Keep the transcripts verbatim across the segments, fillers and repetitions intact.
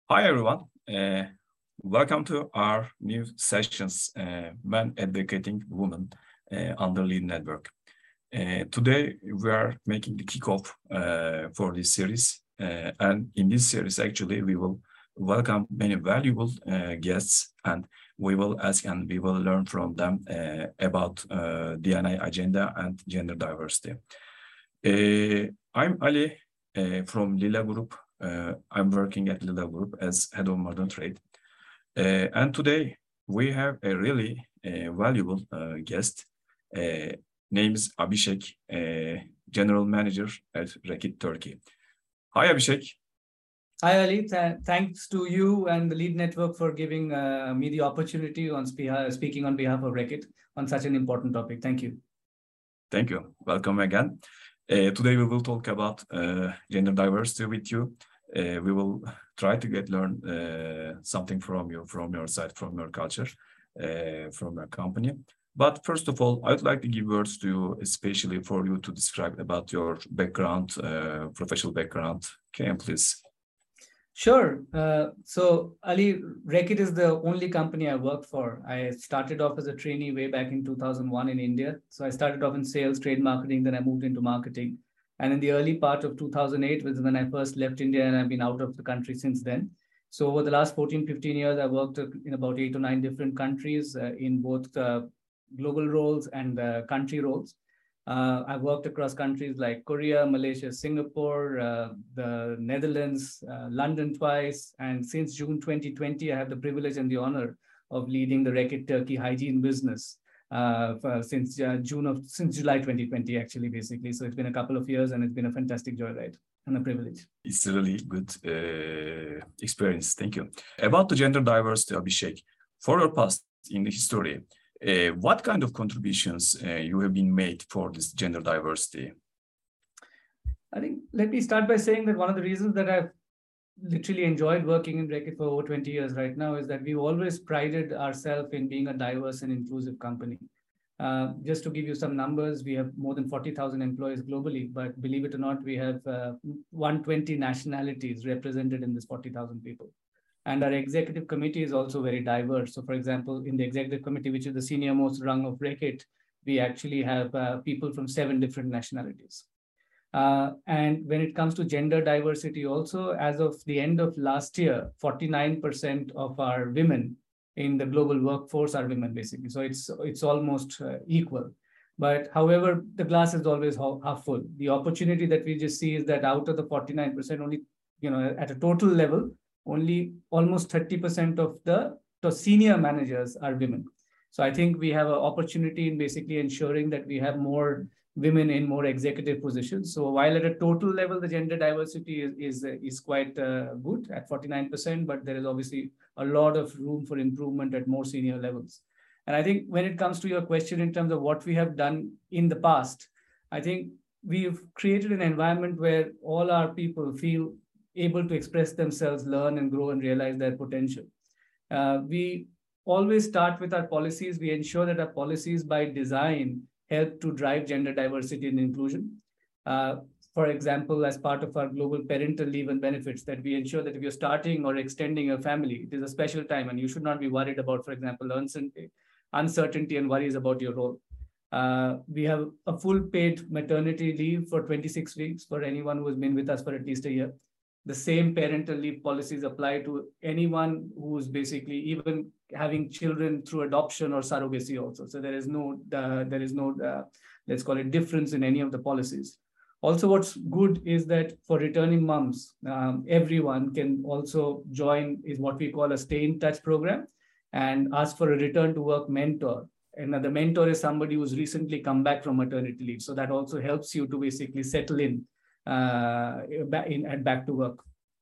Hi, everyone. Uh, welcome to our new sessions, uh, Men Educating Women uh, under Lead Network. Uh, today, we are making the kickoff uh, for this series. Uh, and in this series, actually, we will welcome many valuable uh, guests, and we will ask and we will learn from them uh, about uh, D and I agenda and gender diversity. Uh, I'm Ali uh, from Lila Group. Uh, I'm working at Lila Group as head of modern trade. Uh, and today we have a really uh, valuable uh, guest. Uh, name is Abhishek, uh, general manager at Reckitt Turkey. Hi, Abhishek. Hi, Ali. Th thanks to you and the Lead Network for giving uh, me the opportunity on spe speaking on behalf of Reckitt on such an important topic. Thank you. Thank you. Welcome again. Uh, today we will talk about uh, gender diversity with you. Uh, we will try to get learn uh, something from you, from your side, from your culture, uh, from your company. But first of all, I'd like to give words to you, especially for you to describe about your background, uh, professional background. Can you please? Sure. Uh, so, Ali, Reckitt is the only company I worked for. I started off as a trainee way back in two thousand one in India. So I started off in sales, trade marketing, then I moved into marketing. And in the early part of two thousand eight was when I first left India, and I've been out of the country since then. So over the last fourteen, fifteen years, I worked in about eight or nine different countries uh, in both uh, global roles and uh, country roles. Uh, I've worked across countries like Korea, Malaysia, Singapore, uh, the Netherlands, uh, London twice. And since June twenty twenty, I have the privilege and the honor of leading the Reckitt Turkey hygiene business uh, for, since uh, June of since July twenty twenty, actually, basically. So it's been a couple of years, and it's been a fantastic joyride and a privilege. It's a really good uh, experience. Thank you. About the gender diversity, Abhishek, for your past in the history, Uh, what kind of contributions uh, you have been made for this gender diversity? I think let me start by saying that one of the reasons that I've literally enjoyed working in Reckitt for over twenty years right now is that we've always prided ourselves in being a diverse and inclusive company. Uh, just to give you some numbers, we have more than forty thousand employees globally, but believe it or not, we have uh, one hundred twenty nationalities represented in this forty thousand people. And our executive committee is also very diverse. So for example, in the executive committee, which is the senior most rung of Reckitt, we actually have uh, people from seven different nationalities. Uh, and when it comes to gender diversity also, as of the end of last year, forty-nine percent of our women in the global workforce are women, basically. So it's, it's almost uh, equal. But however, the glass is always half full. The opportunity that we just see is that out of the forty-nine percent, only, you know, at a total level, only almost thirty percent of the, the senior managers are women. So I think we have an opportunity in basically ensuring that we have more women in more executive positions. So while at a total level, the gender diversity is, is, is quite uh, good at forty-nine percent, but there is obviously a lot of room for improvement at more senior levels. And I think when it comes to your question in terms of what we have done in the past, I think we've created an environment where all our people feel able to express themselves, learn and grow and realize their potential. Uh, we always start with our policies. We ensure that our policies by design help to drive gender diversity and inclusion. Uh, for example, as part of our global parental leave and benefits, that we ensure that if you're starting or extending a family, it is a special time and you should not be worried about, for example, uncertainty and worries about your role. Uh, we have a full paid maternity leave for twenty-six weeks for anyone who has been with us for at least a year. The same parental leave policies apply to anyone who's basically even having children through adoption or surrogacy also. So there is no, uh, there is no, uh, let's call it difference in any of the policies. Also, what's good is that for returning moms, um, everyone can also join is what we call a stay in touch program and ask for a return to work mentor. And the mentor is somebody who's recently come back from maternity leave. So that also helps you to basically settle in uh, in and back to work.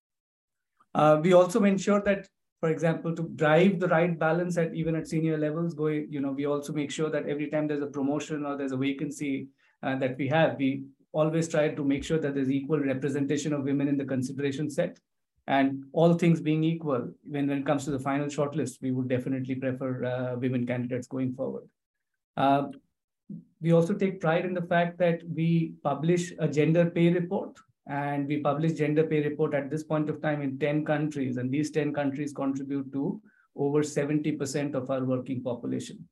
Uh, we also ensure that, for example, to drive the right balance at even at senior levels, going, you know, we also make sure that every time there's a promotion or there's a vacancy uh, that we have, we always try to make sure that there's equal representation of women in the consideration set. And all things being equal, when, when it comes to the final shortlist, we would definitely prefer uh, women candidates going forward. Uh, we also take pride in the fact that we publish a gender pay report And we publish gender pay report at this point of time in ten countries. And these ten countries contribute to over seventy percent of our working population.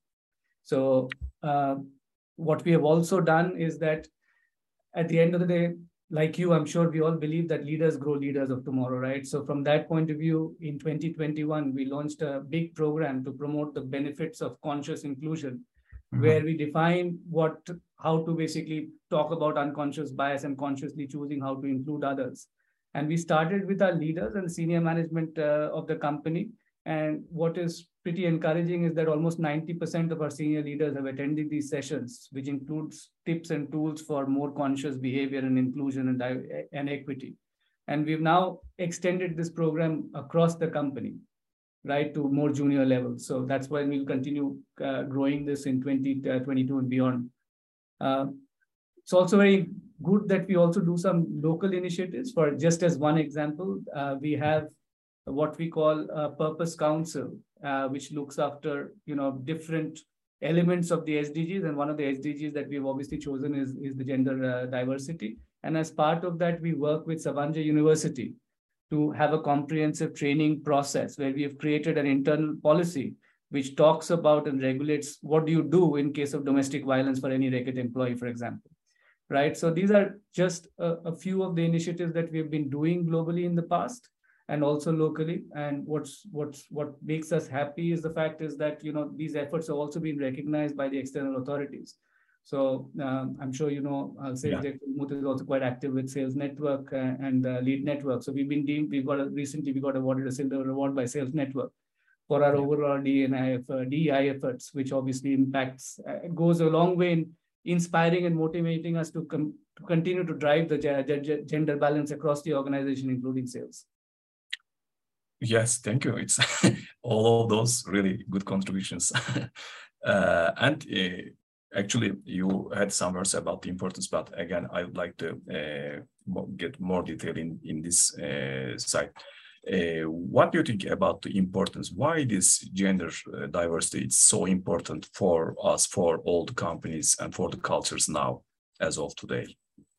So uh, what we have also done is that at the end of the day, like you, I'm sure we all believe that leaders grow leaders of tomorrow, right? So from that point of view, in twenty twenty-one, we launched a big program to promote the benefits of conscious inclusion, mm-hmm. where we define what, how to basically talk about unconscious bias and consciously choosing how to include others. And we started with our leaders and senior management uh, of the company. And what is pretty encouraging is that almost ninety percent of our senior leaders have attended these sessions, which includes tips and tools for more conscious behavior and inclusion and, and equity. And we've now extended this program across the company, right, to more junior levels. So that's why we'll continue uh, growing this in twenty twenty-two and beyond. Uh, it's also very good that we also do some local initiatives. For just as one example, uh, we have what we call a purpose council, uh, which looks after, you know, different elements of the S D Gs. And one of the S D Gs that we've obviously chosen is, is the gender uh, diversity. And as part of that, we work with Savanja University to have a comprehensive training process where we have created an internal policy which talks about and regulates what do you do in case of domestic violence for any Reckitt employee, for example. Right. So these are just a, a few of the initiatives that we've been doing globally in the past, and also locally. And what's what's what makes us happy is the fact is that, you know, these efforts have also been recognized by the external authorities. So um, I'm sure, you know, uh, Sales Director Umut is also quite active with Sales Network uh, and uh, Lead Network. So we've been deemed, we've got a, recently we got awarded a silver award by Sales Network for our yeah. overall D and I, uh, D E I efforts, which obviously impacts, uh, goes a long way in inspiring and motivating us to, com to continue to drive the gender balance across the organization, including sales. Yes, thank you. It's all of those really good contributions. uh, and uh, actually, you had some words about the importance, but again, I would like to uh, get more detail in, in this uh, side. Uh, what do you think about the importance? Why this gender diversity is so important for us, for all the companies and for the cultures now, as of today?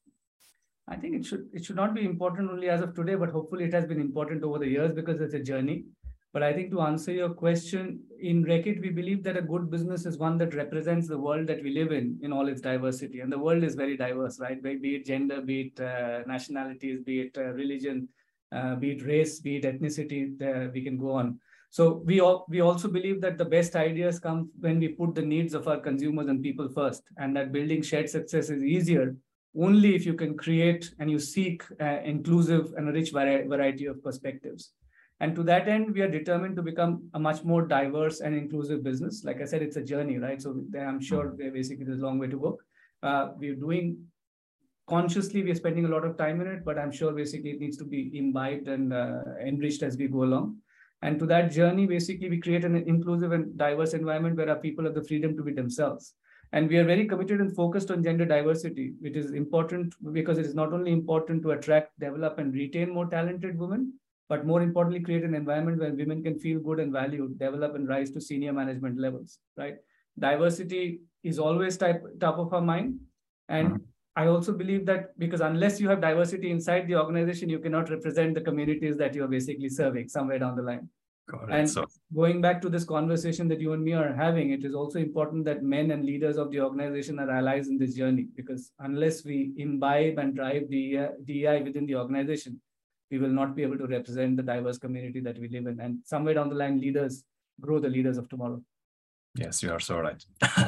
I think it should it should not be important only as of today, but hopefully it has been important over the years because it's a journey. But I think to answer your question, in Reckitt, we believe that a good business is one that represents the world that we live in, in all its diversity. And the world is very diverse, right? Be it gender, be it uh, nationalities, be it uh, religion, uh, be it race, be it ethnicity, uh, we can go on. So we, all, we also believe that the best ideas come when we put the needs of our consumers and people first, and that building shared success is easier only if you can create and you seek uh, inclusive and a rich vari variety of perspectives. And to that end, we are determined to become a much more diverse and inclusive business. Like I said, it's a journey, right? So I'm sure basically there's a long way to go. Uh, we're doing consciously, we're spending a lot of time in it, but I'm sure basically it needs to be imbibed and uh, enriched as we go along. And to that journey, basically we create an inclusive and diverse environment where our people have the freedom to be themselves. And we are very committed and focused on gender diversity, which is important because it is not only important to attract, develop, and retain more talented women, but more importantly, create an environment where women can feel good and valued, develop, and rise to senior management levels, right? Diversity is always type, top of our mind. And mm-hmm. I also believe that because unless you have diversity inside the organization, you cannot represent the communities that you're basically serving somewhere down the line. And so, going back to this conversation that you and me are having, it is also important that men and leaders of the organization are allies in this journey, because unless we imbibe and drive the D E I within the organization, we will not be able to represent the diverse community that we live in. And somewhere down the line, leaders grow the leaders of tomorrow. Yes, you are so right.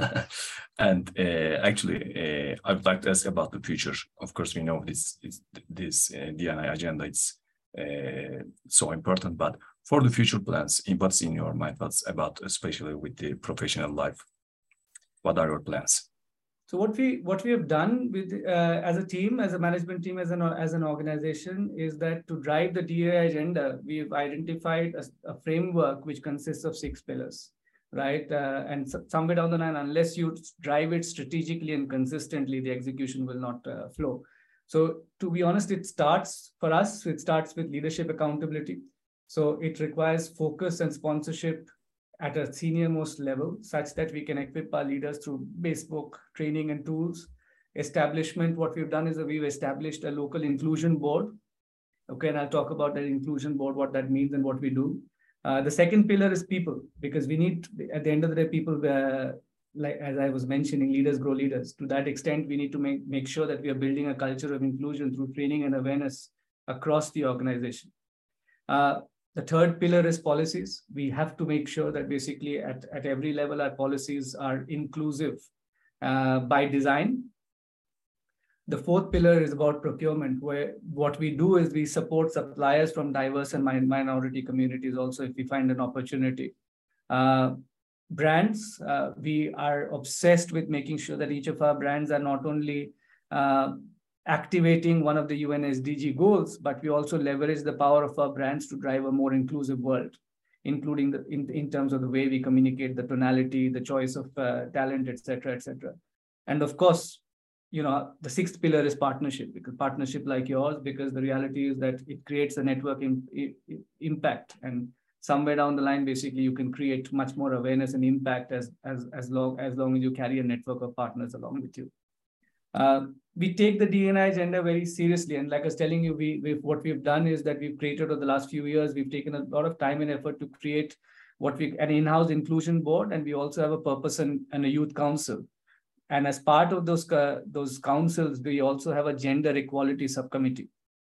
And uh, actually, uh, I would like to ask about the future. Of course, we know this, this, this uh, D and I agenda is uh, so important, but for the future plans, what's in your mind? What's about, especially with the professional life? What are your plans? So what we what we have done with uh, as a team, as a management team, as an as an organization, is that to drive the D E I agenda, we've identified a, a framework which consists of six pillars, right? Uh, and so, somewhere down the line, unless you drive it strategically and consistently, the execution will not uh, flow. So to be honest, it starts for us. It starts with leadership accountability. So it requires focus and sponsorship at a senior most level, such that we can equip our leaders through bespoke training and tools. establishment, what we've done is that we've established a local inclusion board. Okay, and I'll talk about that inclusion board, what that means and what we do. Uh, the second pillar is people, because we need, at the end of the day, people, uh, like as I was mentioning, leaders grow leaders. To that extent, we need to make, make sure that we are building a culture of inclusion through training and awareness across the organization. Uh, the third pillar is policies. We have to make sure that basically at, at every level, our policies are inclusive uh, by design. The fourth pillar is about procurement, where what we do is we support suppliers from diverse and minority communities also if we find an opportunity. Uh, brands, uh, we are obsessed with making sure that each of our brands are not only uh, activating one of the U N S D G goals, but we also leverage the power of our brands to drive a more inclusive world, including the, in, in terms of the way we communicate, the tonality, the choice of uh, talent, et cetera, et cetera. And of course, you know, the sixth pillar is partnership, because partnership like yours, because the reality is that it creates a network in, in, impact, and somewhere down the line, basically, you can create much more awareness and impact as as as long as long as you carry a network of partners along with you. Uh, we take the D and I agenda very seriously, and like I was telling you, we we've, what we've done is that we've created over the last few years, we've taken a lot of time and effort to create what we an in-house inclusion board, and we also have a purpose and, and a youth council. And as part of those, uh, those councils, we also have a gender equality subcommittee.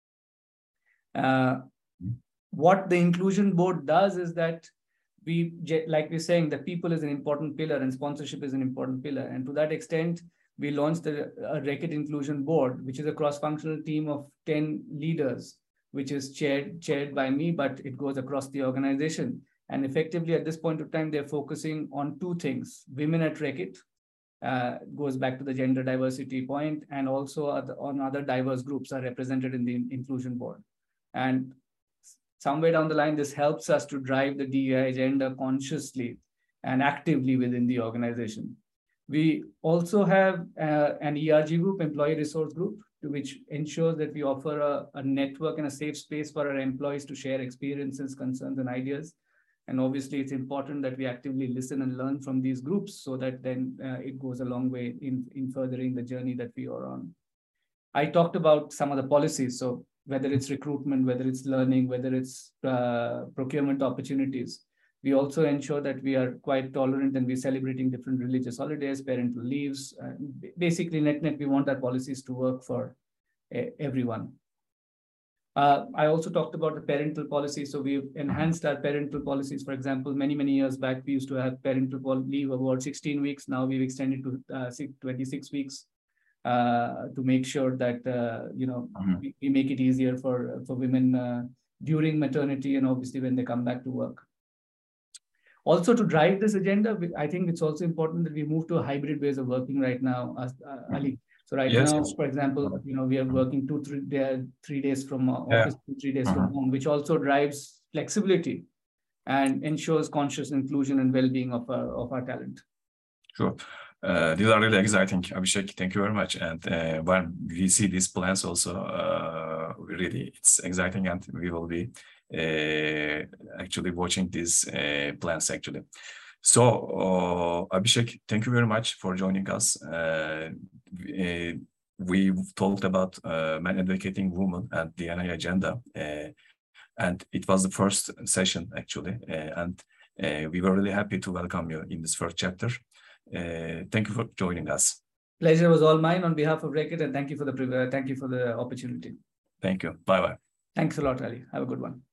Uh, what the inclusion board does is that we, like we're saying, that people is an important pillar and sponsorship is an important pillar. And to that extent, we launched the uh, Reckitt Inclusion Board, which is a cross-functional team of ten leaders, which is chaired, chaired by me, but it goes across the organization. And effectively, at this point of time, they're focusing on two things: women at Reckitt, Uh, goes back to the gender diversity point, and also other, on other diverse groups are represented in the inclusion board. And somewhere down the line, this helps us to drive the D E I agenda consciously and actively within the organization. We also have uh, an E R G group, employee resource group, to which ensures that we offer a, a network and a safe space for our employees to share experiences, concerns, and ideas. And obviously, it's important that we actively listen and learn from these groups so that then uh, it goes a long way in, in furthering the journey that we are on. I talked about some of the policies. So whether it's recruitment, whether it's learning, whether it's uh, procurement opportunities, we also ensure that we are quite tolerant and we're celebrating different religious holidays, parental leaves. Uh, basically, net net, we want our policies to work for uh, everyone. Uh, I also talked about the parental policy. So we've enhanced our parental policies. For example, many, many years back, we used to have parental leave of about sixteen weeks. Now we've extended to uh, twenty-six weeks uh, to make sure that, uh, you know, mm-hmm. we, we make it easier for, for women uh, during maternity and obviously when they come back to work. Also, to drive this agenda, I think it's also important that we move to a hybrid ways of working right now, uh, Ali. So right yes. now, for example, you know, we are working two, three, day, three days from uh, office, yeah. two, three days uh-huh. from home, which also drives flexibility and ensures conscious inclusion and well-being of our, of our talent. Sure. Uh, these are really exciting, Abhishek. Thank you very much. And uh, when we see these plans also, uh, really, it's exciting, and we will be uh, actually watching these uh, plans actually. So, uh, Abhishek, thank you very much for joining us. Uh, we, we've talked about uh, men advocating women and D and I agenda, uh, and it was the first session actually, uh, and uh, we were really happy to welcome you in this first chapter. Uh, thank you for joining us. Pleasure was all mine on behalf of Reckitt, and thank you for the uh, thank you for the opportunity. Thank you. Bye bye. Thanks a lot, Ali. Have a good one.